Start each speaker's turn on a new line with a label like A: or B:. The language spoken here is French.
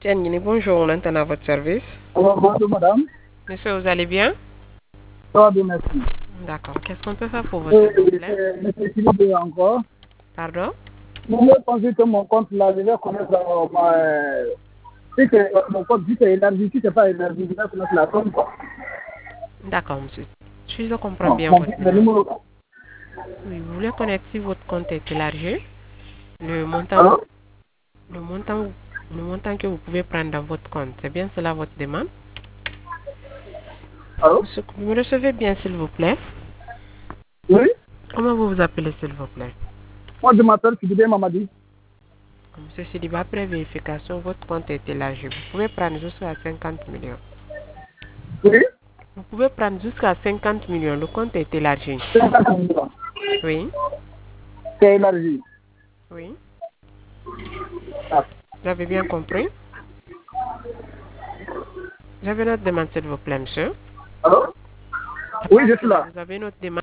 A: Tianguini, bonjour, on entend à votre service.
B: Bonjour madame.
A: Monsieur, vous allez bien?
B: Ça va bien, merci.
A: D'accord. Qu'est-ce qu'on peut faire pour vous, s'il vous plaît?
B: Monsieur Philippe encore.
A: Pardon?
B: Vous me pensez que mon compte là, je vais connaître si mon compte, si c'est élargi, si c'est pas élargi, je vais connaître la somme.
A: D'accord, monsieur. Si je comprends
B: Non,
A: bien
B: mon
A: votre
B: le numéro.
A: Oui, vous voulez connaître si votre compte est élargi, le montant,
B: Allô?
A: le montant, le montant que vous pouvez prendre dans votre compte. C'est bien cela votre demande?
B: Allô?
A: Monsieur, vous me recevez bien, s'il vous plaît?
B: Oui?
A: Comment vous vous appelez, s'il vous plaît?
B: Moi, je m'appelle Philippe Mamadi.
A: Monsieur Sidiba, après vérification, votre compte est élargi. Vous pouvez prendre jusqu'à 50 millions.
B: Oui?
A: Vous pouvez prendre jusqu'à 50 millions. Le compte est élargi.
B: 50 millions.
A: Oui.
B: C'est élargi.
A: Oui.
B: Ah.
A: Vous avez bien compris? J'avais notre demande, s'il vous plaît, monsieur.
B: Allô?
A: À
B: Oui,
A: part
B: je suis
A: cela,
B: là.
A: vous avez notre demande.